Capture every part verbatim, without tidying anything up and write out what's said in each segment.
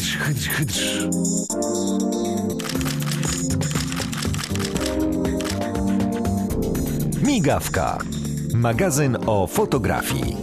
Hydrz, hydrz, hydrz. Migawka. Magazyn o fotografii.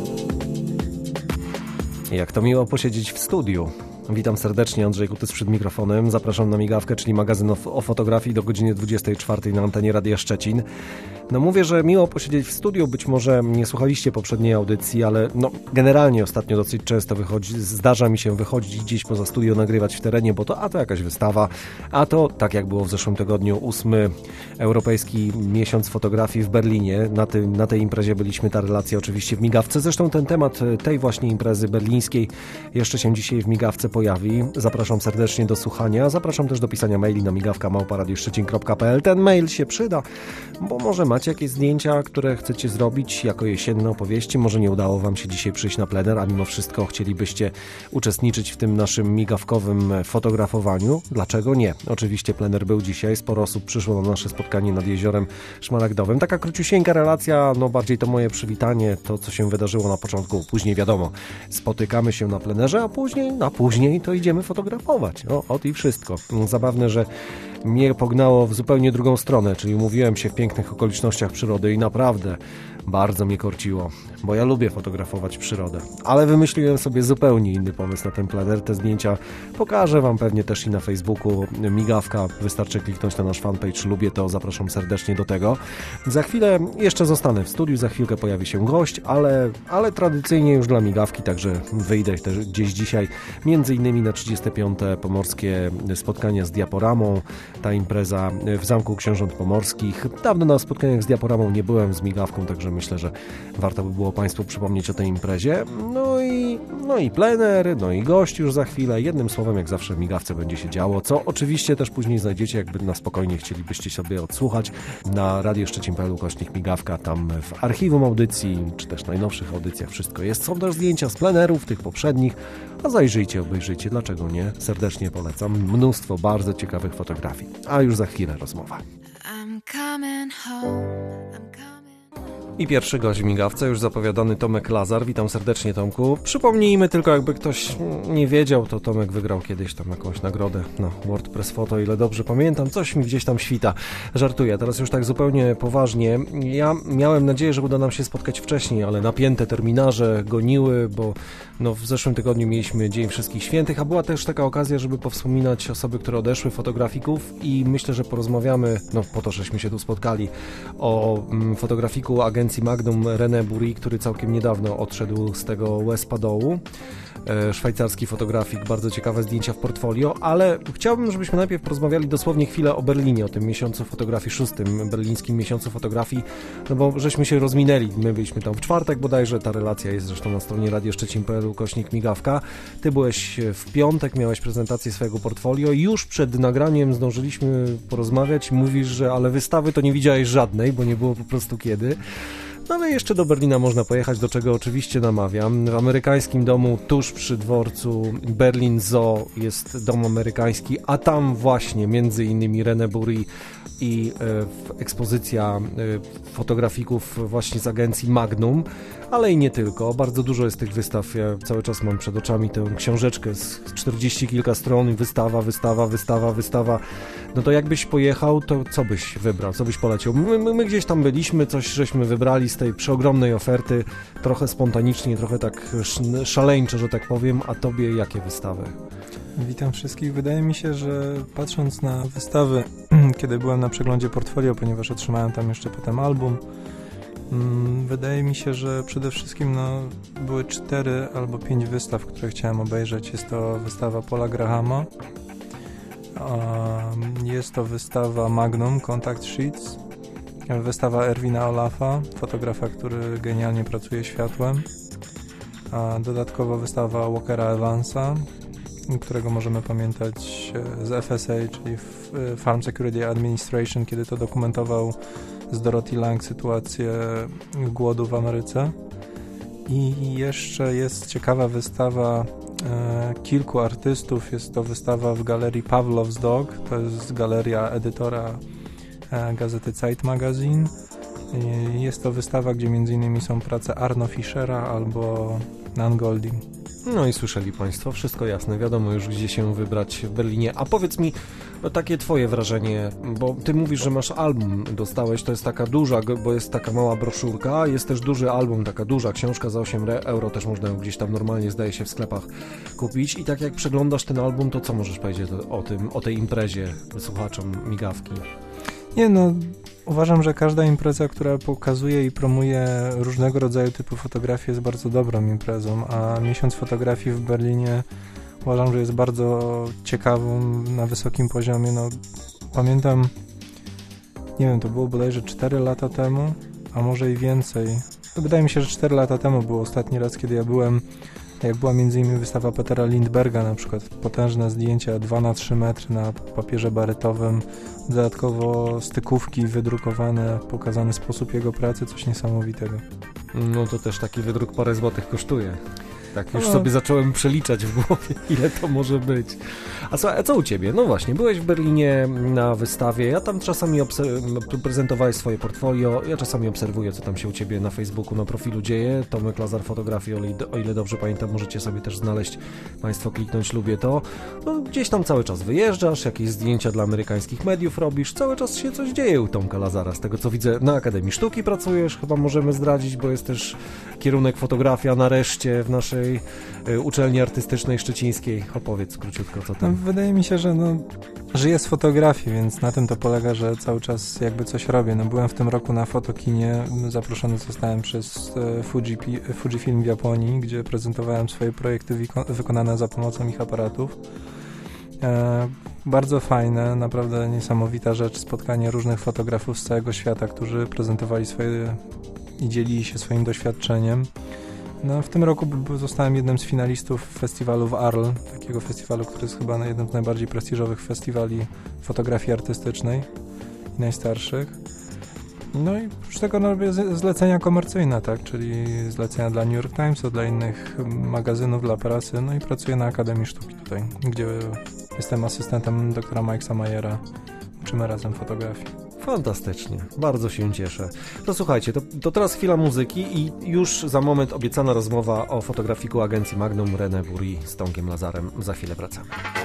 Jak to miło posiedzieć w studiu. Witam serdecznie, Andrzej Kutys przed mikrofonem. Zapraszam na Migawkę, czyli magazyn o, o fotografii do godziny dwudziestej czwartej na antenie Radia Szczecin. No mówię, że miło posiedzieć w studiu, być może nie słuchaliście poprzedniej audycji, ale no generalnie ostatnio dosyć często wychodzi, zdarza mi się wychodzić gdzieś poza studio, nagrywać w terenie, bo to a to jakaś wystawa, a to tak jak było w zeszłym tygodniu, ósmy Europejski Miesiąc Fotografii w Berlinie. Na, tym, na tej imprezie byliśmy, ta relacja oczywiście w Migawce. Zresztą ten temat tej właśnie imprezy berlińskiej jeszcze się dzisiaj w Migawce pojawi. Zapraszam serdecznie do słuchania. Zapraszam też do pisania maili na migawka małpa radio szczecin kropka p l. Ten mail się przyda, bo może macie jakieś zdjęcia, które chcecie zrobić jako jesienne opowieści. Może nie udało wam się dzisiaj przyjść na plener, a mimo wszystko chcielibyście uczestniczyć w tym naszym migawkowym fotografowaniu. Dlaczego nie? Oczywiście plener był dzisiaj. Sporo osób przyszło na nasze spotkanie nad Jeziorem Szmaragdowym. Taka króciusieńka relacja, no bardziej to moje przywitanie, to co się wydarzyło na początku. Później wiadomo, spotykamy się na plenerze, a później, a później to idziemy fotografować. No, ot i wszystko. Zabawne, że mnie pognało w zupełnie drugą stronę, czyli umówiłem się w pięknych okolicznościach przyrody i naprawdę bardzo mnie korciło, bo ja lubię fotografować przyrodę, ale wymyśliłem sobie zupełnie inny pomysł na ten plener. Te zdjęcia pokażę wam pewnie też i na Facebooku. Migawka, wystarczy kliknąć na nasz fanpage, lubię to, zapraszam serdecznie do tego. Za chwilę jeszcze zostanę w studiu, za chwilkę pojawi się gość, ale, ale tradycyjnie już dla Migawki, także wyjdę też gdzieś dzisiaj, między innymi na trzydzieste piąte pomorskie spotkania z diaporamą, ta impreza w Zamku Książąt Pomorskich. Dawno na spotkaniach z diaporamą nie byłem, z Migawką, także myślę, że warto by było Państwu przypomnieć o tej imprezie. No i, no i plener, no i gość już za chwilę. Jednym słowem, jak zawsze w Migawce będzie się działo, co oczywiście też później znajdziecie, jakby na spokojnie chcielibyście sobie odsłuchać na radio szczecin kropka p l ukośnik Migawka, tam w archiwum audycji, czy też najnowszych audycjach wszystko jest. Są też zdjęcia z plenerów, tych poprzednich, a zajrzyjcie, obejrzyjcie, dlaczego nie? Serdecznie polecam. Mnóstwo bardzo ciekawych fotografii. A już za chwilę rozmowa. I'm coming home. I'm coming. I pierwszy gość w Migawce, już zapowiadany Tomek Lazar. Witam serdecznie, Tomku. Przypomnijmy tylko, jakby ktoś nie wiedział, to Tomek wygrał kiedyś tam jakąś nagrodę na WordPress Photo, o ile dobrze pamiętam. Coś mi gdzieś tam świta. Żartuję, teraz już tak zupełnie poważnie. Ja miałem nadzieję, że uda nam się spotkać wcześniej, ale napięte terminarze goniły, bo no, w zeszłym tygodniu mieliśmy Dzień Wszystkich Świętych, a była też taka okazja, żeby powspominać osoby, które odeszły, fotografików, i myślę, że porozmawiamy, no po to, żeśmy się tu spotkali, o mm, fotografiku agencji Magnum René Bury, który całkiem niedawno odszedł z tego łez dołu. E, szwajcarski fotografik, bardzo ciekawe zdjęcia w portfolio, ale chciałbym, żebyśmy najpierw porozmawiali dosłownie chwilę o Berlinie, o tym miesiącu fotografii, szóstym berlińskim miesiącu fotografii, no bo żeśmy się rozminęli, my byliśmy tam w czwartek bodajże, ta relacja jest zresztą na stronie radio szczecin kropka p l ukośnik Migawka. Ty byłeś w piątek, miałeś prezentację swojego portfolio, już przed nagraniem zdążyliśmy porozmawiać, mówisz, że ale wystawy to nie widziałeś żadnej, bo nie było po prostu kiedy. No ale jeszcze do Berlina można pojechać, do czego oczywiście namawiam. W amerykańskim domu tuż przy dworcu Berlin Zoo jest dom amerykański, a tam właśnie między innymi René Bury i e, ekspozycja e, fotografików właśnie z agencji Magnum, ale i nie tylko. Bardzo dużo jest tych wystaw. Ja cały czas mam przed oczami tę książeczkę z czterdzieści kilka stron, wystawa, wystawa, wystawa, wystawa. No to jakbyś pojechał, to co byś wybrał, co byś polecił? My, my, my gdzieś tam byliśmy, coś żeśmy wybrali z tej przeogromnej oferty, trochę spontanicznie, trochę tak szaleńczo, że tak powiem, a tobie jakie wystawy? Witam wszystkich. Wydaje mi się, że patrząc na wystawy, kiedy byłem na przeglądzie portfolio, ponieważ otrzymałem tam jeszcze potem album, wydaje mi się, że przede wszystkim no, były cztery albo pięć wystaw, które chciałem obejrzeć. Jest to wystawa Paula Grahama, jest to wystawa Magnum, Contact Sheets, wystawa Erwina Olafa, fotografa, który genialnie pracuje światłem, a dodatkowo wystawa Walkera Evansa, którego możemy pamiętać z F S A, czyli Farm Security Administration, kiedy to dokumentował z Dorothy Lang sytuację głodu w Ameryce. I jeszcze jest ciekawa wystawa e, kilku artystów. Jest to wystawa w galerii Pawlow's Dog, to jest galeria edytora e, gazety Zeit Magazine. E, jest to wystawa, gdzie między innymi są prace Arno Fischera albo Nan Goldin. No i słyszeli Państwo, wszystko jasne, wiadomo już gdzie się wybrać w Berlinie. A powiedz mi, no, takie Twoje wrażenie, bo Ty mówisz, że masz album, dostałeś, to jest taka duża, bo jest taka mała broszurka, jest też duży album, taka duża książka za osiem euro, też można ją gdzieś tam normalnie, zdaje się, w sklepach kupić. I tak jak przeglądasz ten album, to co możesz powiedzieć o tym, o tej imprezie słuchaczom Migawki? Nie no, uważam, że każda impreza, która pokazuje i promuje różnego rodzaju typu fotografie jest bardzo dobrą imprezą, a miesiąc fotografii w Berlinie uważam, że jest bardzo ciekawą, na wysokim poziomie. No, pamiętam, nie wiem, to było bodajże cztery lata temu, a może i więcej. Wydaje mi się, że cztery lata temu był ostatni raz, kiedy ja byłem, jak była między innymi wystawa Petera Lindberga, na przykład potężne zdjęcia dwa na trzy metry na papierze baretowym, dodatkowo stykówki wydrukowane, pokazany sposób jego pracy, coś niesamowitego. No to też taki wydruk parę złotych kosztuje. Tak już no. sobie zacząłem przeliczać w głowie, ile to może być. A co, a co u Ciebie? No właśnie, byłeś w Berlinie na wystawie, ja tam czasami obser- prezentowałeś swoje portfolio, ja czasami obserwuję, co tam się u Ciebie na Facebooku, na profilu dzieje. Tomek Lazar Fotografii, o ile, o ile dobrze pamiętam, możecie sobie też znaleźć, Państwo kliknąć, lubię to. No, gdzieś tam cały czas wyjeżdżasz, jakieś zdjęcia dla amerykańskich mediów robisz, cały czas się coś dzieje u Tomka Lazara. Z tego co widzę, na Akademii Sztuki pracujesz, chyba możemy zdradzić, bo jest też kierunek fotografia nareszcie w naszej uczelni artystycznej szczecińskiej. Opowiedz króciutko, co tam. No, wydaje mi się, że no, żyję z fotografii, więc na tym to polega, że cały czas jakby coś robię. No, byłem w tym roku na fotokinie, zaproszony zostałem przez Fuji, Fujifilm w Japonii, gdzie prezentowałem swoje projekty wiko- wykonane za pomocą ich aparatów. E, bardzo fajne, naprawdę niesamowita rzecz, spotkanie różnych fotografów z całego świata, którzy prezentowali swoje i dzielili się swoim doświadczeniem. No, w tym roku zostałem jednym z finalistów festiwalu w Arles, takiego festiwalu, który jest chyba jednym z najbardziej prestiżowych festiwali fotografii artystycznej i najstarszych. No i oprócz tego no, robię zlecenia komercyjne, tak, czyli zlecenia dla New York Timesu, dla innych magazynów, dla prasy, no i pracuję na Akademii Sztuki tutaj, gdzie jestem asystentem doktora Mikesa Mayera. Uczymy razem fotografii. Fantastycznie, bardzo się cieszę. To słuchajcie, to, to teraz chwila muzyki i już za moment obiecana rozmowa o fotografiku agencji Magnum René Bury z Tomkiem Lazarem. Za chwilę wracamy.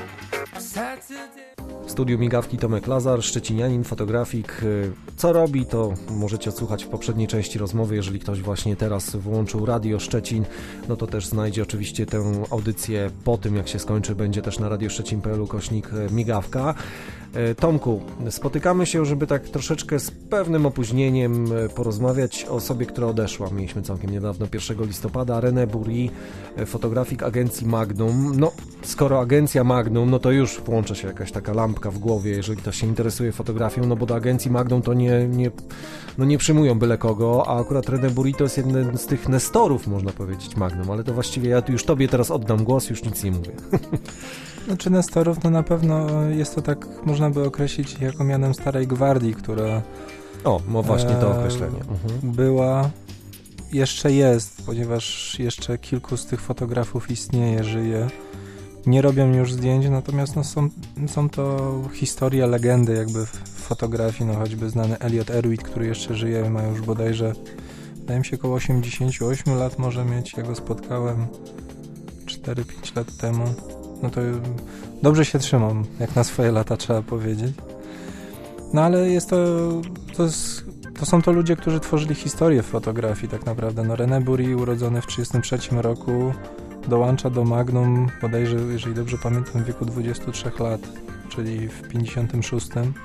W studiu Migawki Tomek Lazar, szczecinianin, fotografik. Co robi, to możecie odsłuchać w poprzedniej części rozmowy. Jeżeli ktoś właśnie teraz włączył Radio Szczecin, no to też znajdzie oczywiście tę audycję po tym, jak się skończy. Będzie też na radioszczecin kropka p l ukośnik Migawka. Tomku, spotykamy się, żeby tak troszeczkę z pewnym opóźnieniem porozmawiać o osobie, która odeszła. Mieliśmy całkiem niedawno, pierwszego listopada, René Bury, fotografik agencji Magnum. No, skoro agencja Magnum, no to już włącza się jakaś taka lampka w głowie, jeżeli ktoś się interesuje fotografią, no bo do agencji Magnum to nie, nie, no nie przyjmują byle kogo, a akurat René Bury to jest jeden z tych nestorów, można powiedzieć, Magnum, ale to właściwie ja już Tobie teraz oddam głos, już nic nie mówię. Znaczy nestorów, no na pewno jest to tak, można by określić jako mianem starej gwardii, która... O, no właśnie to określenie. Mhm. Była, jeszcze jest, ponieważ jeszcze kilku z tych fotografów istnieje, żyje. Nie robią już zdjęć, natomiast no, są, są to historie, legendy jakby w fotografii, no choćby znany Elliot Erwitt, który jeszcze żyje, ma już bodajże, wydaje mi się, około osiemdziesiąt osiem lat może mieć, ja go spotkałem cztery pięć lat temu. No to dobrze się trzymam, jak na swoje lata trzeba powiedzieć. No ale jest to, to, jest, to są to ludzie, którzy tworzyli historię w fotografii tak naprawdę. No René Bury, urodzony w trzydziestym trzecim roku, dołącza do Magnum, bodajże, jeżeli dobrze pamiętam, w wieku dwudziestu trzech lat, czyli w pięćdziesiątym szóstym.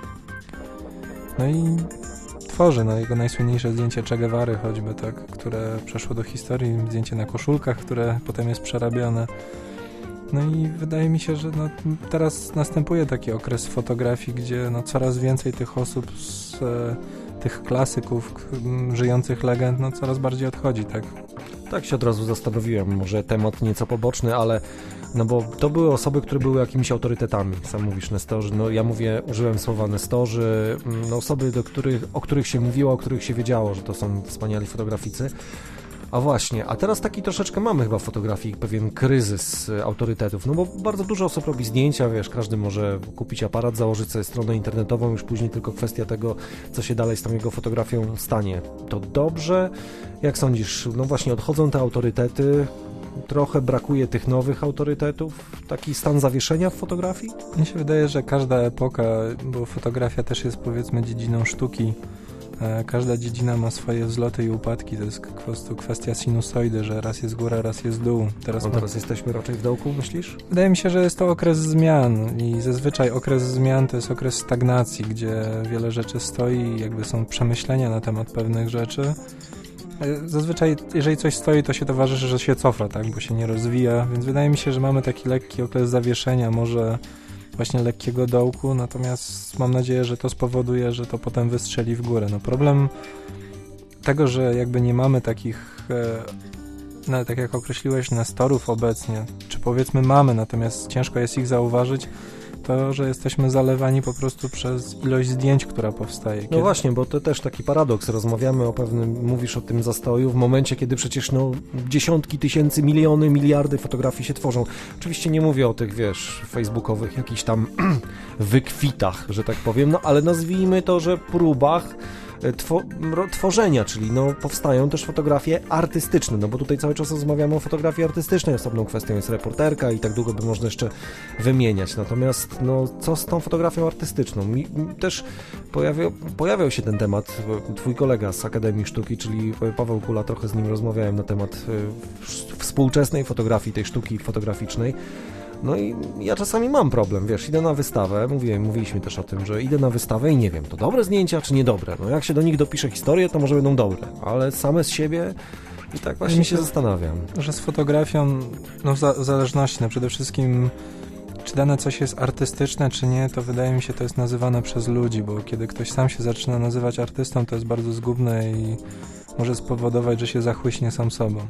No i tworzy, no jego najsłynniejsze zdjęcie Che Guevary choćby, tak, które przeszło do historii, zdjęcie na koszulkach, które potem jest przerabiane. No i wydaje mi się, że no, teraz następuje taki okres fotografii, gdzie no, coraz więcej tych osób z e, tych klasyków, k- żyjących legend, no coraz bardziej odchodzi, tak? Tak się od razu zastanowiłem, może temat nieco poboczny, ale no bo to były osoby, które były jakimiś autorytetami, sam mówisz nestorzy, no ja mówię, użyłem słowa nestorzy, no osoby, do których, o których się mówiło, o których się wiedziało, że to są wspaniali fotograficy. A właśnie, a teraz taki troszeczkę mamy chyba w fotografii pewien kryzys autorytetów, no bo bardzo dużo osób robi zdjęcia, wiesz, każdy może kupić aparat, założyć sobie stronę internetową, już później tylko kwestia tego, co się dalej z tą jego fotografią stanie. To dobrze? Jak sądzisz? No właśnie, odchodzą te autorytety, trochę brakuje tych nowych autorytetów? Taki stan zawieszenia w fotografii? Mnie się wydaje, że każda epoka, bo fotografia też jest powiedzmy dziedziną sztuki, każda dziedzina ma swoje wzloty i upadki, to jest po prostu kwestia sinusoidy, że raz jest góra, raz jest dół. Teraz, no ma... teraz jesteśmy raczej w dołku, myślisz? Wydaje mi się, że jest to okres zmian i zazwyczaj okres zmian to jest okres stagnacji, gdzie wiele rzeczy stoi i jakby są przemyślenia na temat pewnych rzeczy. Zazwyczaj, jeżeli coś stoi, to się towarzyszy, że się cofa, tak, bo się nie rozwija, więc wydaje mi się, że mamy taki lekki okres zawieszenia, może właśnie lekkiego dołku, natomiast mam nadzieję, że to spowoduje, że to potem wystrzeli w górę. No problem tego, że jakby nie mamy takich, e, no, tak jak określiłeś, nestorów obecnie, czy powiedzmy mamy, natomiast ciężko jest ich zauważyć, to, że jesteśmy zalewani po prostu przez ilość zdjęć, która powstaje. Kiedy... No właśnie, bo to też taki paradoks. Rozmawiamy o pewnym, mówisz o tym zastoju w momencie, kiedy przecież no, dziesiątki tysięcy, miliony, miliardy fotografii się tworzą. Oczywiście nie mówię o tych, wiesz, facebookowych jakichś tam wykwitach, że tak powiem, no ale nazwijmy to, że próbach Two, tworzenia, czyli no, powstają też fotografie artystyczne, no bo tutaj cały czas rozmawiamy o fotografii artystycznej, osobną kwestią jest reporterka i tak długo by można jeszcze wymieniać, natomiast no, co z tą fotografią artystyczną? Mi, mi też pojawiał, pojawiał się ten temat, twój kolega z Akademii Sztuki, czyli Paweł Kula, trochę z nim rozmawiałem na temat współczesnej fotografii, tej sztuki fotograficznej. No i ja czasami mam problem, wiesz, idę na wystawę, mówiłem, mówiliśmy też o tym, że idę na wystawę i nie wiem, to dobre zdjęcia, czy niedobre. No jak się do nich dopisze historię, to może będą dobre, ale same z siebie i tak właśnie się zastanawiam. Że z fotografią, no w, za, w zależności, no przede wszystkim czy dane coś jest artystyczne, czy nie, to wydaje mi się, to jest nazywane przez ludzi, bo kiedy ktoś sam się zaczyna nazywać artystą, to jest bardzo zgubne i może spowodować, że się zachłyśnie sam sobą.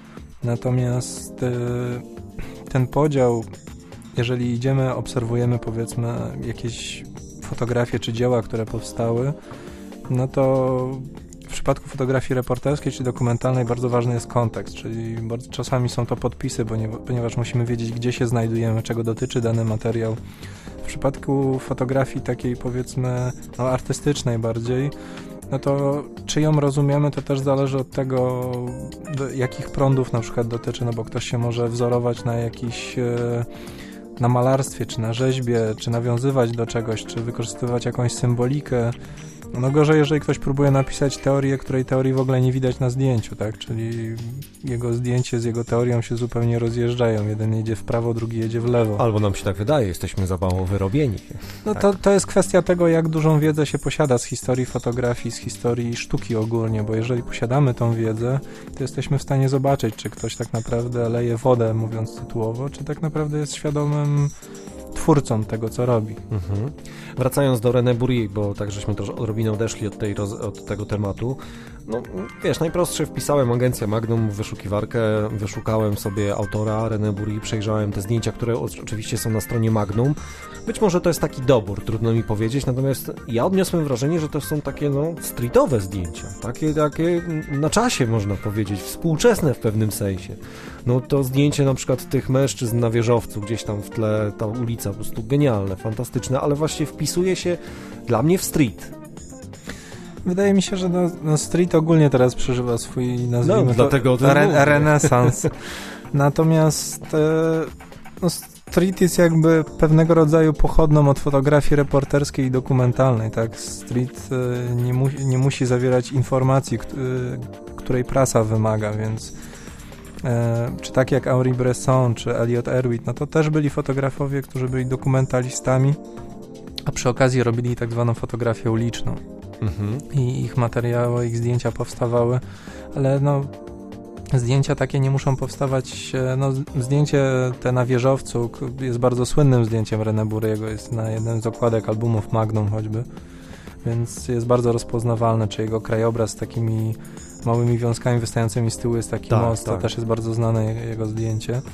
Natomiast yy, ten podział, jeżeli idziemy, obserwujemy powiedzmy jakieś fotografie czy dzieła, które powstały, no to w przypadku fotografii reporterskiej czy dokumentalnej bardzo ważny jest kontekst, czyli bardzo, czasami są to podpisy, bo nie, ponieważ musimy wiedzieć, gdzie się znajdujemy, czego dotyczy dany materiał. W przypadku fotografii takiej powiedzmy no, artystycznej bardziej, no to czy ją rozumiemy, to też zależy od tego, do jakich prądów na przykład dotyczy, no bo ktoś się może wzorować na jakiś, na malarstwie, czy na rzeźbie, czy nawiązywać do czegoś, czy wykorzystywać jakąś symbolikę. No gorzej, jeżeli ktoś próbuje napisać teorię, której teorii w ogóle nie widać na zdjęciu, tak? Czyli jego zdjęcie z jego teorią się zupełnie rozjeżdżają. Jeden jedzie w prawo, drugi jedzie w lewo. Albo nam się tak wydaje, jesteśmy za mało wyrobieni. No tak. to, to jest kwestia tego, jak dużą wiedzę się posiada z historii fotografii, z historii sztuki ogólnie, bo jeżeli posiadamy tą wiedzę, to jesteśmy w stanie zobaczyć, czy ktoś tak naprawdę leje wodę, mówiąc tytułowo, czy tak naprawdę jest świadomym twórcą tego, co robi. Mhm. Wracając do René Bury, bo tak żeśmy troszkę odrobinę odeszli od, tej, od tego tematu. No wiesz, najprostsze wpisałem agencja Magnum w wyszukiwarkę, wyszukałem sobie autora René Bury, przejrzałem te zdjęcia, które oczywiście są na stronie Magnum. Być może to jest taki dobór, trudno mi powiedzieć, natomiast ja odniosłem wrażenie, że to są takie no streetowe zdjęcia, takie, takie na czasie można powiedzieć, współczesne w pewnym sensie. No to zdjęcie na przykład tych mężczyzn na wieżowcu, gdzieś tam w tle, ta ulica, po prostu genialne, fantastyczne, ale właśnie wpisuje się dla mnie w street. Wydaje mi się, że no, no street ogólnie teraz przeżywa swój, nazwijmy no, to, dlatego re, renesans. Natomiast e, no, street jest jakby pewnego rodzaju pochodną od fotografii reporterskiej i dokumentalnej, tak? Street e, nie, mu, nie musi zawierać informacji, k- e, której prasa wymaga, więc e, czy tak jak Henri Bresson, czy Elliot Erwitt, no to też byli fotografowie, którzy byli dokumentalistami, a przy okazji robili tak zwaną fotografię uliczną. Mhm. I ich materiały, ich zdjęcia powstawały, ale no zdjęcia takie nie muszą powstawać, no zdjęcie te na wieżowcu jest bardzo słynnym zdjęciem René Bury'ego, jest na jednym z okładek albumów Magnum choćby, więc jest bardzo rozpoznawalne, czy jego krajobraz z takimi małymi wiązkami wystającymi z tyłu jest taki tak, most, tak. To też jest bardzo znane jego zdjęcie.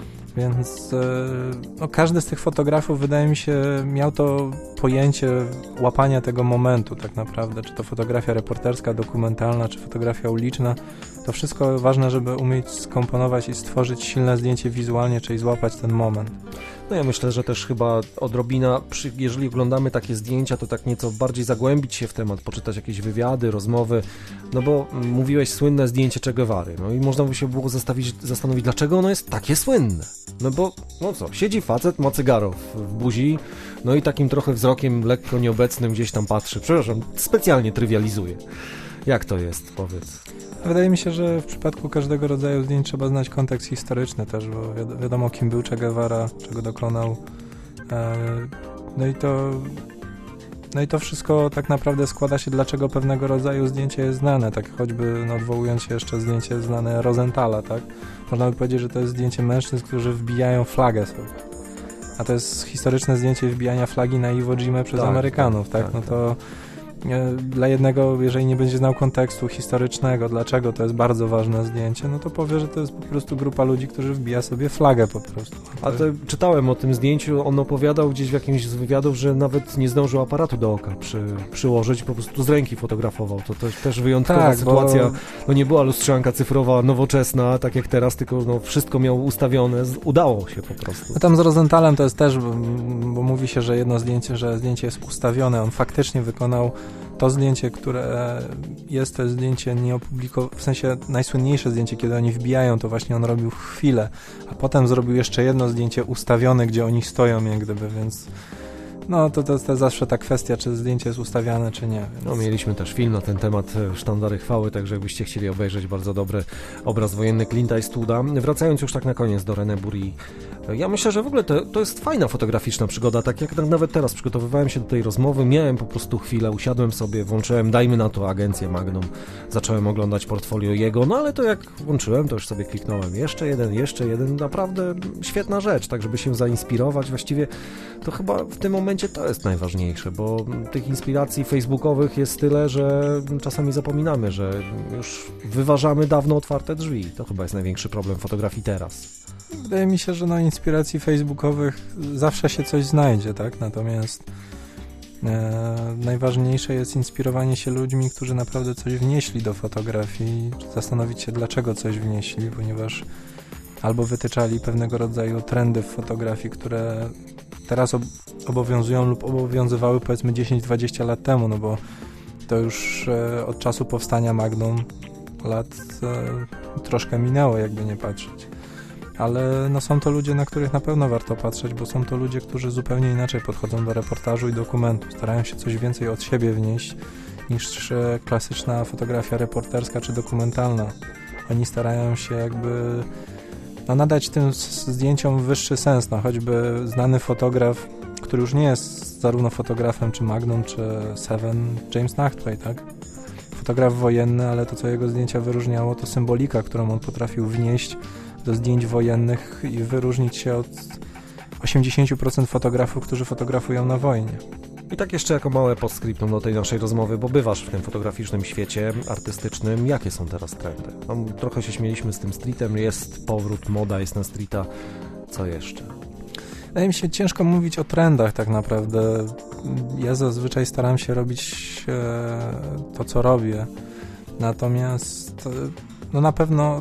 Więc no, każdy z tych fotografów, wydaje mi się, miał to pojęcie łapania tego momentu tak naprawdę, czy to fotografia reporterska, dokumentalna, czy fotografia uliczna, To wszystko ważne, żeby umieć skomponować i stworzyć silne zdjęcie wizualnie, czyli złapać ten moment. No ja myślę, że też chyba odrobina, przy, jeżeli oglądamy takie zdjęcia, to tak nieco bardziej zagłębić się w temat, poczytać jakieś wywiady, rozmowy, no bo mówiłeś słynne zdjęcie Che Guevary, no i można by się było zastanowić, zastanowić, dlaczego ono jest takie słynne. No bo, no co, siedzi facet, ma cygaro w, w buzi, no i takim trochę wzrokiem lekko nieobecnym gdzieś tam patrzy. Przepraszam, specjalnie trywializuję. Jak to jest, powiedz? Wydaje mi się, że w przypadku każdego rodzaju zdjęć trzeba znać kontekst historyczny też, bo wi- wiadomo kim był Che Guevara, czego dokonał. E, no i to no i to wszystko tak naprawdę składa się, dlaczego pewnego rodzaju zdjęcie jest znane, tak choćby no, odwołując się jeszcze zdjęcie znane Rosenthala, tak? Można by powiedzieć, że to jest zdjęcie mężczyzn, którzy wbijają flagę sobie. A to jest historyczne zdjęcie wbijania flagi na Iwo Jimę przez tak, Amerykanów, tak? tak, No tak. to dla jednego, jeżeli nie będzie znał kontekstu historycznego, dlaczego to jest bardzo ważne zdjęcie, no to powie, że to jest po prostu grupa ludzi, którzy wbija sobie flagę po prostu. A to czytałem o tym zdjęciu, on opowiadał gdzieś w jakimś z wywiadów, że nawet nie zdążył aparatu do oka przy, przyłożyć, po prostu z ręki fotografował. To też, też wyjątkowa tak, sytuacja. Bo... No nie była lustrzanka cyfrowa, nowoczesna, tak jak teraz, tylko no, wszystko miał ustawione, z- udało się po prostu. No tam z Rosenthalem to jest też, bo, bo mówi się, że jedno zdjęcie, że zdjęcie jest ustawione, on faktycznie wykonał to zdjęcie, które jest, to jest zdjęcie nieopublikowane, w sensie najsłynniejsze zdjęcie, kiedy oni wbijają, to właśnie on robił chwilę, a potem zrobił jeszcze jedno zdjęcie ustawione, gdzie oni stoją jak gdyby, więc no to, to, to jest zawsze ta kwestia, czy zdjęcie jest ustawiane, czy nie. Więc... No, mieliśmy też film na ten temat, Sztandary Chwały, także jakbyście chcieli obejrzeć bardzo dobry obraz wojenny Clint Eastwooda. Wracając już tak na koniec do René Bury, ja myślę, że w ogóle to, to jest fajna fotograficzna przygoda, tak jak nawet teraz przygotowywałem się do tej rozmowy, miałem po prostu chwilę, usiadłem sobie, włączyłem, dajmy na to agencję Magnum, zacząłem oglądać portfolio jego, no ale to jak włączyłem, to już sobie kliknąłem, jeszcze jeden, jeszcze jeden, naprawdę świetna rzecz, tak żeby się zainspirować, właściwie to chyba w tym momencie to jest najważniejsze, bo tych inspiracji facebookowych jest tyle, że czasami zapominamy, że już wyważamy dawno otwarte drzwi, to chyba jest największy problem fotografii teraz. Wydaje mi się, że na inspiracji facebookowych zawsze się coś znajdzie, tak? Natomiast e, najważniejsze jest inspirowanie się ludźmi, którzy naprawdę coś wnieśli do fotografii, zastanowić się, dlaczego coś wnieśli, ponieważ albo wytyczali pewnego rodzaju trendy w fotografii, które teraz ob- obowiązują lub obowiązywały powiedzmy dziesięć dwadzieścia lat temu, no bo to już e, od czasu powstania Magnum lat e, troszkę minęło, jakby nie patrzeć. Ale no są to ludzie, na których na pewno warto patrzeć, bo są to ludzie, którzy zupełnie inaczej podchodzą do reportażu i dokumentu. Starają się coś więcej od siebie wnieść niż e, klasyczna fotografia reporterska czy dokumentalna. Oni starają się jakby no, nadać tym zdjęciom wyższy sens, no choćby znany fotograf, który już nie jest zarówno fotografem czy Magnum, czy Seven, James Nachtwey, tak? Fotograf wojenny, ale to, co jego zdjęcia wyróżniało, to symbolika, którą on potrafił wnieść do zdjęć wojennych i wyróżnić się od osiemdziesiąt procent fotografów, którzy fotografują na wojnie. I tak jeszcze jako małe postscriptum do tej naszej rozmowy, bo bywasz w tym fotograficznym świecie artystycznym. Jakie są teraz trendy? No, trochę się śmieliśmy z tym streetem, jest powrót, moda jest na streeta. Co jeszcze? Wydaje mi się ciężko mówić o trendach tak naprawdę. Ja zazwyczaj staram się robić e, to, co robię. Natomiast no na pewno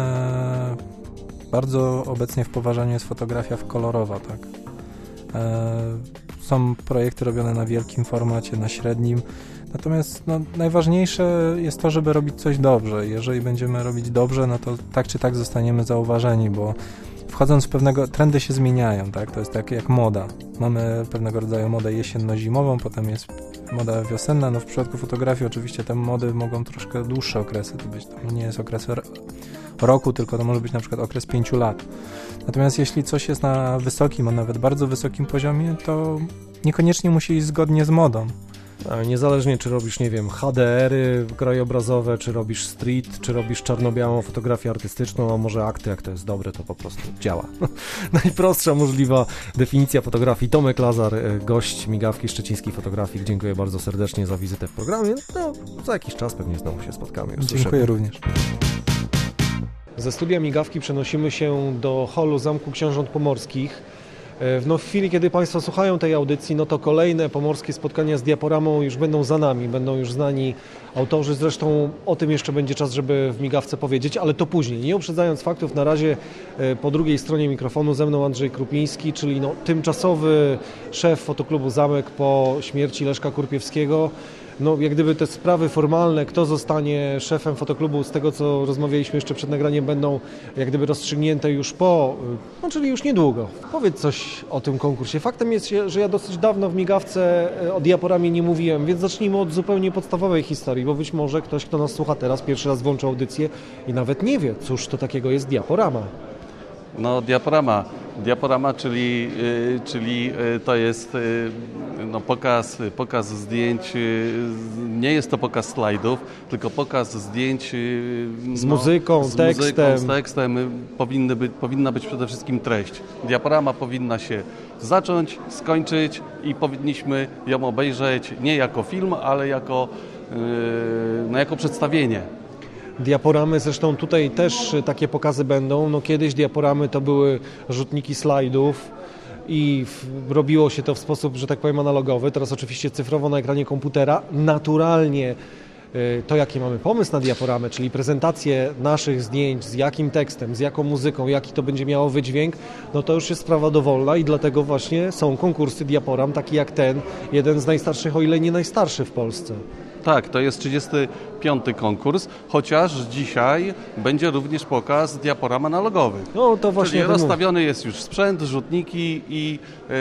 e, bardzo obecnie w poważaniu jest fotografia kolorowa, tak. E, są projekty robione na wielkim formacie, na średnim. Natomiast no, najważniejsze jest to, żeby robić coś dobrze. Jeżeli będziemy robić dobrze, no to tak czy tak zostaniemy zauważeni, bo wchodząc w pewnego... Trendy się zmieniają, tak? To jest tak jak moda. Mamy pewnego rodzaju modę jesienno-zimową, potem jest moda wiosenna. No w przypadku fotografii oczywiście te mody mogą troszkę dłuższe okresy to być. To nie jest okres roku, tylko to może być na przykład okres pięciu lat. Natomiast jeśli coś jest na wysokim, a nawet bardzo wysokim poziomie, to niekoniecznie musi iść zgodnie z modą. A niezależnie czy robisz, nie wiem, H D R-y krajobrazowe, czy robisz street, czy robisz czarno-białą fotografię artystyczną, a może akty, jak to jest dobre, to po prostu działa. Najprostsza możliwa definicja fotografii. Tomek Lazar, gość Migawki Szczecińskiej Fotografii. Dziękuję bardzo serdecznie za wizytę w programie. No, za jakiś czas pewnie znowu się spotkamy. Usłyszymy. Dziękuję również. Ze studia Migawki przenosimy się do holu Zamku Książąt Pomorskich. No, w chwili, kiedy Państwo słuchają tej audycji, no to kolejne pomorskie spotkania z diaporamą już będą za nami, będą już znani autorzy, zresztą o tym jeszcze będzie czas, żeby w migawce powiedzieć, ale to później. Nie uprzedzając faktów, na razie po drugiej stronie mikrofonu ze mną Andrzej Krupiński, czyli no, tymczasowy szef Fotoklubu Zamek po śmierci Leszka Kurpiewskiego. No, jak gdyby te sprawy formalne, kto zostanie szefem fotoklubu, z tego co rozmawialiśmy jeszcze przed nagraniem, będą jak gdyby rozstrzygnięte już po, no czyli już niedługo. Powiedz coś o tym konkursie. Faktem jest, że ja dosyć dawno w migawce o diaporamie nie mówiłem, więc zacznijmy od zupełnie podstawowej historii, bo być może ktoś, kto nas słucha teraz, pierwszy raz włączył audycję i nawet nie wie, cóż to takiego jest diaporama. No, diaporama. Diaporama, czyli, yy, czyli yy, to jest yy, no, pokaz, pokaz zdjęć, yy, nie jest to pokaz slajdów, tylko pokaz zdjęć yy, z no, muzyką, z tekstem. Muzyką, z tekstem. Powinny być, powinna być przede wszystkim treść. Diaporama powinna się zacząć, skończyć i powinniśmy ją obejrzeć nie jako film, ale jako, yy, no, jako przedstawienie. Diaporamy, zresztą tutaj też takie pokazy będą. No kiedyś diaporamy to były rzutniki slajdów i w, robiło się to w sposób, że tak powiem, analogowy. Teraz oczywiście cyfrowo na ekranie komputera. Naturalnie y, to, jaki mamy pomysł na diaporamę, czyli prezentację naszych zdjęć, z jakim tekstem, z jaką muzyką, jaki to będzie miało wydźwięk, no to już jest sprawa dowolna i dlatego właśnie są konkursy diaporam, taki jak ten, jeden z najstarszych, o ile nie najstarszy w Polsce. Tak, to jest trzydziesty piąty konkurs, chociaż dzisiaj będzie również pokaz diaporam analogowych. No to właśnie. Czyli rozstawiony jest już sprzęt, rzutniki i,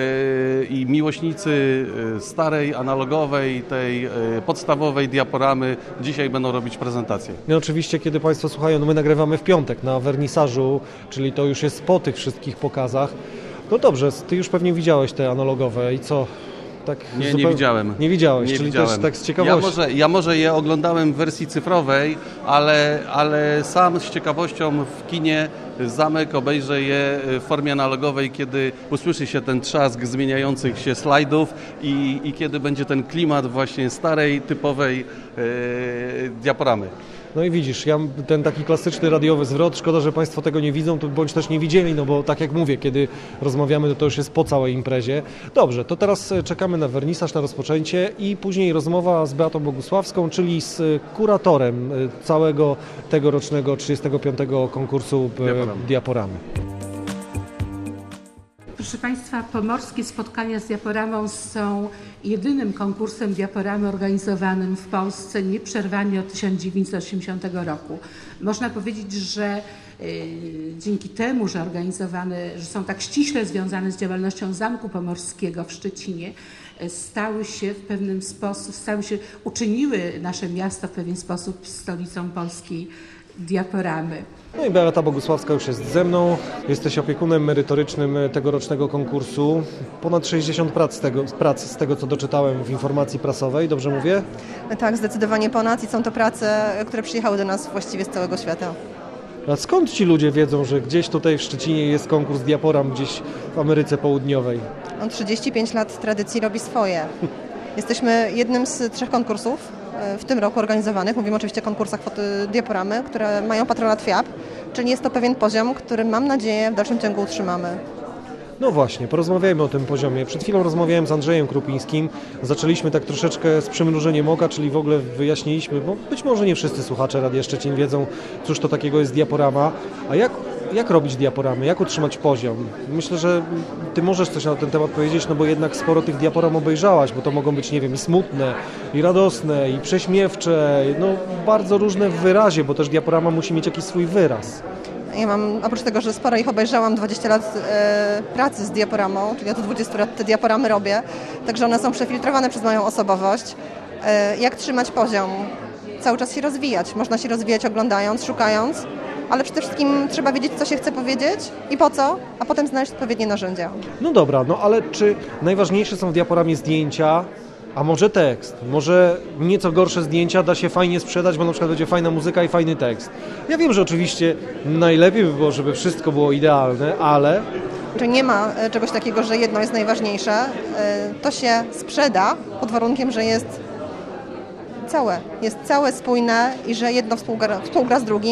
yy, i miłośnicy starej, analogowej, tej yy, podstawowej diaporamy dzisiaj będą robić prezentację. No oczywiście, kiedy Państwo słuchają, no my nagrywamy w piątek na wernisażu, czyli to już jest po tych wszystkich pokazach. No dobrze, Ty już pewnie widziałeś te analogowe i co? Tak nie, zupełnie... nie widziałem. Nie widziałeś, nie czyli widziałem. też tak z ciekawości. Ja może, ja może je oglądałem w wersji cyfrowej, ale, ale sam z ciekawością w kinie Zamek obejrzę je w formie analogowej, kiedy usłyszy się ten trzask zmieniających się slajdów i, i kiedy będzie ten klimat właśnie starej, typowej yy, diaporamy. No i widzisz, ja ten taki klasyczny radiowy zwrot, szkoda, że Państwo tego nie widzą, to bądź też nie widzieli, no bo tak jak mówię, kiedy rozmawiamy, to, to już jest po całej imprezie. Dobrze, to teraz czekamy na wernisaż, na rozpoczęcie i później rozmowa z Beatą Bogusławską, czyli z kuratorem całego tegorocznego trzydziestego piątego konkursu Diaporamy. Diaporamy. Proszę Państwa, pomorskie spotkania z diaporamą są jedynym konkursem diaporamy organizowanym w Polsce nieprzerwanie od tysiąc dziewięćset osiemdziesiątego roku. Można powiedzieć, że y, dzięki temu, że organizowane, że są tak ściśle związane z działalnością Zamku Pomorskiego w Szczecinie, stały się w pewnym sposób, stały się, uczyniły nasze miasto w pewien sposób stolicą polskiej diaporamy. No i Beata Bogusławska już jest ze mną. Jesteś opiekunem merytorycznym tegorocznego konkursu. Ponad sześćdziesiąt prac z tego, prac z tego, co doczytałem w informacji prasowej. Dobrze mówię? Tak, zdecydowanie ponad i są to prace, które przyjechały do nas właściwie z całego świata. A skąd ci ludzie wiedzą, że gdzieś tutaj w Szczecinie jest konkurs diaporam, gdzieś w Ameryce Południowej? On trzydzieści pięć lat tradycji robi swoje. Jesteśmy jednym z trzech konkursów w tym roku organizowanych. Mówimy oczywiście o konkursach diaporamy, które mają patronat F I A P, czyli jest to pewien poziom, który mam nadzieję w dalszym ciągu utrzymamy. No właśnie, porozmawiajmy o tym poziomie. Przed chwilą rozmawiałem z Andrzejem Krupińskim. Zaczęliśmy tak troszeczkę z przymrużeniem oka, czyli w ogóle wyjaśniliśmy, bo być może nie wszyscy słuchacze Radia Szczecin wiedzą, cóż to takiego jest diaporama. A jak, jak robić diaporamy? Jak utrzymać poziom? Myślę, że Ty możesz coś na ten temat powiedzieć, no bo jednak sporo tych diaporam obejrzałaś, bo to mogą być, nie wiem, i smutne, i radosne, i prześmiewcze, no bardzo różne w wyrazie, bo też diaporama musi mieć jakiś swój wyraz. Ja mam, oprócz tego, że sporo ich obejrzałam, dwadzieścia lat e, pracy z diaporamą, czyli od dwudziestu lat te diaporamy robię, także one są przefiltrowane przez moją osobowość. E, jak trzymać poziom? Cały czas się rozwijać. Można się rozwijać oglądając, szukając, ale przede wszystkim trzeba wiedzieć, co się chce powiedzieć i po co, a potem znaleźć odpowiednie narzędzia. No dobra, no ale czy najważniejsze są w diaporamie zdjęcia, a może tekst? Może nieco gorsze zdjęcia da się fajnie sprzedać, bo na przykład będzie fajna muzyka i fajny tekst. Ja wiem, że oczywiście najlepiej by było, żeby wszystko było idealne, ale... Czy nie ma czegoś takiego, że jedno jest najważniejsze? To się sprzeda pod warunkiem, że jest całe. Jest całe, spójne i że jedno współgra, współgra z drugim.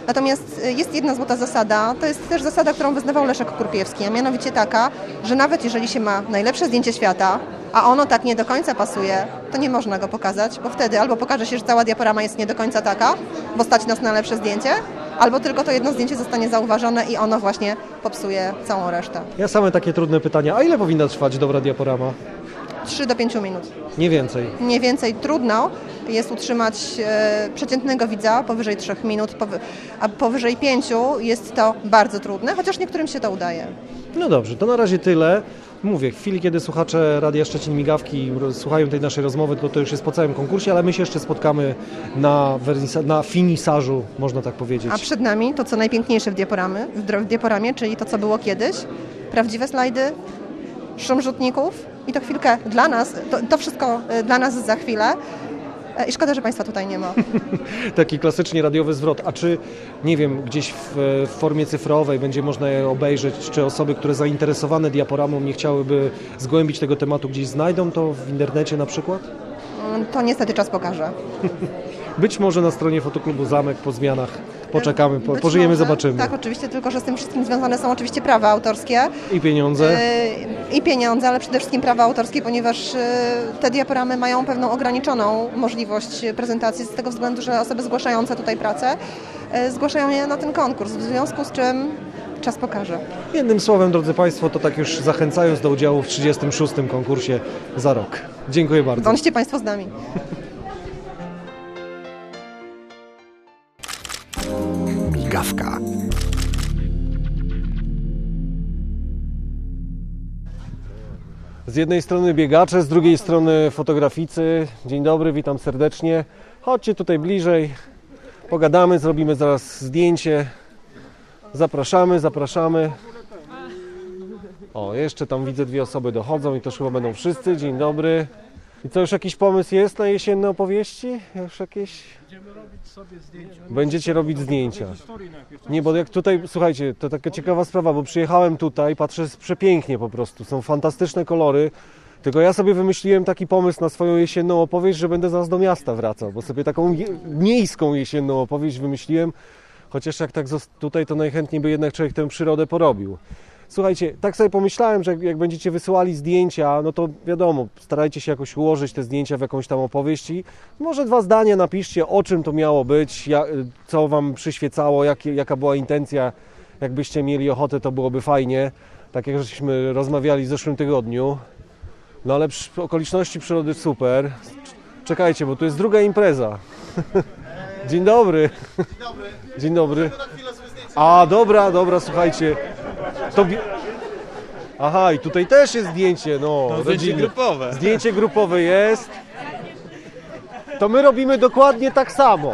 Natomiast jest jedna złota zasada, to jest też zasada, którą wyznawał Leszek Kurpiewski, a mianowicie taka, że nawet jeżeli się ma najlepsze zdjęcie świata, a ono tak nie do końca pasuje, to nie można go pokazać, bo wtedy albo pokaże się, że cała diaporama jest nie do końca taka, bo stać nas na lepsze zdjęcie, albo tylko to jedno zdjęcie zostanie zauważone i ono właśnie popsuje całą resztę. Ja same takie trudne pytania. A ile powinna trwać dobra diaporama? trzy do pięciu minut. Nie więcej. Nie więcej. Trudno jest utrzymać e, przeciętnego widza powyżej trzech minut, powy, a powyżej pięciu jest to bardzo trudne, chociaż niektórym się to udaje. No dobrze, to na razie tyle. Mówię, w chwili, kiedy słuchacze Radia Szczecin Migawki słuchają tej naszej rozmowy, to to już jest po całym konkursie, ale my się jeszcze spotkamy na, wernisa- na finisażu, można tak powiedzieć. A przed nami to, co najpiękniejsze w, diaporamy, w, w diaporamie, czyli to, co było kiedyś, prawdziwe slajdy, szum rzutników i to chwilkę dla nas, to, to wszystko dla nas za chwilę. I szkoda, że Państwa tutaj nie ma. Taki klasycznie radiowy zwrot. A czy, nie wiem, gdzieś w, w formie cyfrowej będzie można je obejrzeć, czy osoby, które zainteresowane diaporamą nie chciałyby zgłębić tego tematu, gdzieś znajdą to w internecie na przykład? To niestety czas pokaże. Być może na stronie Fotoklubu Zamek po zmianach poczekamy, po, Być pożyjemy, może, zobaczymy. Tak, oczywiście, tylko że z tym wszystkim związane są oczywiście prawa autorskie. I pieniądze. Yy, I pieniądze, ale przede wszystkim prawa autorskie, ponieważ yy, te diaporamy mają pewną ograniczoną możliwość prezentacji z tego względu, że osoby zgłaszające tutaj pracę yy, zgłaszają je na ten konkurs, w związku z czym czas pokaże. Jednym słowem, drodzy Państwo, to tak już zachęcając do udziału w trzydziestym szóstym konkursie za rok. Dziękuję bardzo. Bądźcie Państwo z nami. Migawka. Z jednej strony biegacze, z drugiej strony fotograficy. Dzień dobry, witam serdecznie. Chodźcie tutaj bliżej, pogadamy, zrobimy zaraz zdjęcie. Zapraszamy, zapraszamy. O, jeszcze tam widzę dwie osoby dochodzą i to chyba będą wszyscy. Dzień dobry. I co, już jakiś pomysł jest na jesienne opowieści? Już jakieś? Będziemy robić sobie zdjęcia. Będziecie robić zdjęcia. Nie, bo jak tutaj, słuchajcie, to taka ciekawa sprawa, bo przyjechałem tutaj, patrzę, jest przepięknie po prostu, są fantastyczne kolory, tylko ja sobie wymyśliłem taki pomysł na swoją jesienną opowieść, że będę zaraz do miasta wracał, bo sobie taką je- miejską jesienną opowieść wymyśliłem, chociaż jak tak zos- tutaj, to najchętniej by jednak człowiek tę przyrodę porobił. Słuchajcie, tak sobie pomyślałem, że jak, jak będziecie wysyłali zdjęcia, no to wiadomo, starajcie się jakoś ułożyć te zdjęcia w jakąś tam opowieść i może dwa zdania napiszcie, o czym to miało być, jak, co wam przyświecało, jak, jaka była intencja, jakbyście mieli ochotę, to byłoby fajnie, tak jak żeśmy rozmawiali w zeszłym tygodniu. No ale przy, okoliczności przyrody super. Czekajcie, bo tu jest druga impreza. Dzień dobry. Dzień dobry. Dzień dobry. A, dobra, dobra, słuchajcie. To bi- Aha, i tutaj też jest zdjęcie, no, No, zdjęcie rodzinne. grupowe. Zdjęcie grupowe jest. To my robimy dokładnie tak samo.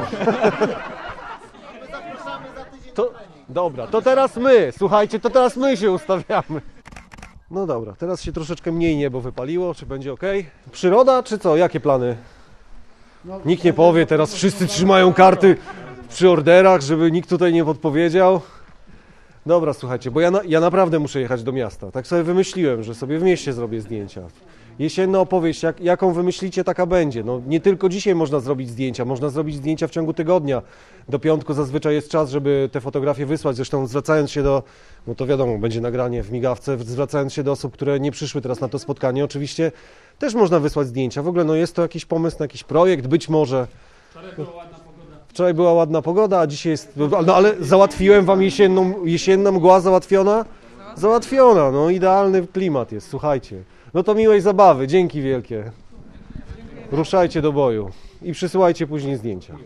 To, dobra, to teraz my, słuchajcie, to teraz my się ustawiamy. No dobra, teraz się troszeczkę mniej niebo wypaliło, czy będzie ok? Przyroda, czy co? Jakie plany? Nikt nie powie, teraz wszyscy trzymają karty przy orderach, żeby nikt tutaj nie podpowiedział. Dobra, słuchajcie, bo ja, na, ja naprawdę muszę jechać do miasta. Tak sobie wymyśliłem, że sobie w mieście zrobię zdjęcia. Jesienna opowieść, jak, jaką wymyślicie, taka będzie. No, nie tylko dzisiaj można zrobić zdjęcia, można zrobić zdjęcia w ciągu tygodnia. Do piątku zazwyczaj jest czas, żeby te fotografie wysłać. Zresztą zwracając się do, no to wiadomo, będzie nagranie w migawce, zwracając się do osób, które nie przyszły teraz na to spotkanie, oczywiście też można wysłać zdjęcia. W ogóle no, jest to jakiś pomysł na jakiś projekt, być może. Wczoraj była ładna pogoda, a dzisiaj jest... No ale załatwiłem wam jesienną, jesienna mgła załatwiona? Załatwiona, no idealny klimat jest, słuchajcie. No to miłej zabawy, dzięki wielkie. Ruszajcie do boju i przysyłajcie później zdjęcia.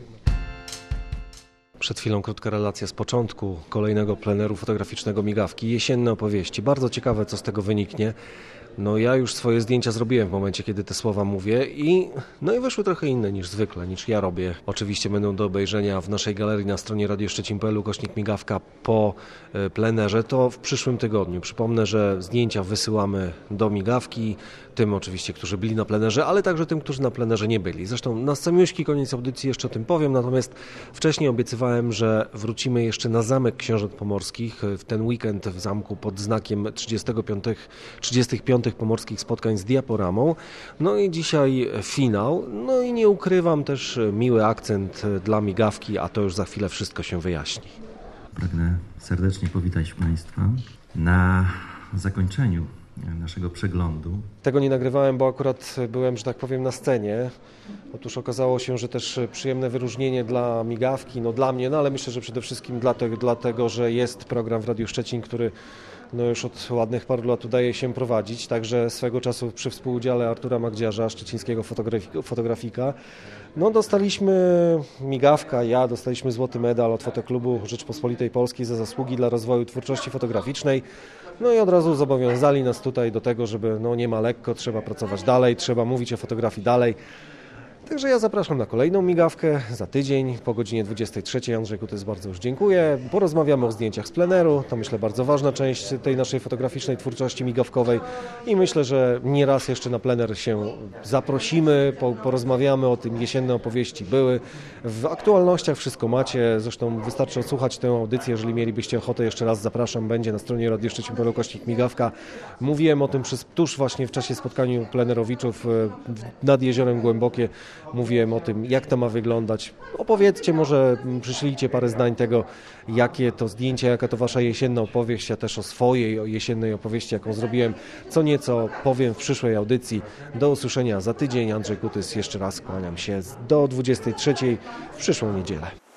Przed chwilą krótka relacja z początku kolejnego pleneru fotograficznego Migawki. Jesienne opowieści. Bardzo ciekawe, co z tego wyniknie. No ja już swoje zdjęcia zrobiłem w momencie, kiedy te słowa mówię i no i wyszły trochę inne niż zwykle, niż ja robię. Oczywiście będą do obejrzenia w naszej galerii na stronie radioszczecin kropka p l ukośnik migawka po plenerze. To w przyszłym tygodniu. Przypomnę, że zdjęcia wysyłamy do Migawki, tym oczywiście, którzy byli na plenerze, ale także tym, którzy na plenerze nie byli. Zresztą na samiuśki koniec audycji jeszcze o tym powiem, natomiast wcześniej obiecywałem, że wrócimy jeszcze na Zamek Książąt Pomorskich w ten weekend w zamku pod znakiem trzydziestych piątych piątych pomorskich spotkań z diaporamą. No i dzisiaj finał. No i nie ukrywam też miły akcent dla migawki, a to już za chwilę wszystko się wyjaśni. Pragnę serdecznie powitać Państwa na zakończeniu naszego przeglądu. Tego nie nagrywałem, bo akurat byłem, że tak powiem, na scenie. Otóż okazało się, że też przyjemne wyróżnienie dla migawki, no dla mnie, no ale myślę, że przede wszystkim dlatego, dlatego że jest program w Radiu Szczecin, który no już od ładnych paru lat udaje się prowadzić, także swego czasu przy współudziale Artura Magdziarza, szczecińskiego fotografi- fotografika, no dostaliśmy migawka, ja dostaliśmy złoty medal od Fotoklubu Rzeczpospolitej Polskiej za zasługi dla rozwoju twórczości fotograficznej. No i od razu zobowiązali nas tutaj do tego, żeby no nie ma lekko, trzeba pracować dalej, trzeba mówić o fotografii dalej. Także ja zapraszam na kolejną migawkę za tydzień po godzinie dwudziestej trzeciej. Andrzej Kutys bardzo już dziękuję. Porozmawiamy o zdjęciach z pleneru. To myślę bardzo ważna część tej naszej fotograficznej twórczości migawkowej i myślę, że nieraz jeszcze na plener się zaprosimy, porozmawiamy o tym. Jesienne opowieści były. W aktualnościach wszystko macie. Zresztą wystarczy odsłuchać tę audycję. Jeżeli mielibyście ochotę, jeszcze raz zapraszam. Będzie na stronie Radio Szczecin Kośnik Migawka. Mówiłem o tym przez, tuż właśnie w czasie spotkania plenerowiczów nad Jeziorem Głębokie. Mówiłem o tym, jak to ma wyglądać. Opowiedzcie, może przyszlijcie parę zdań tego, jakie to zdjęcie, jaka to wasza jesienna opowieść. Ja też o swojej o jesiennej opowieści, jaką zrobiłem, co nieco powiem w przyszłej audycji. Do usłyszenia za tydzień. Andrzej Kutys, jeszcze raz kłaniam się do dwudziestej trzeciej w przyszłą niedzielę.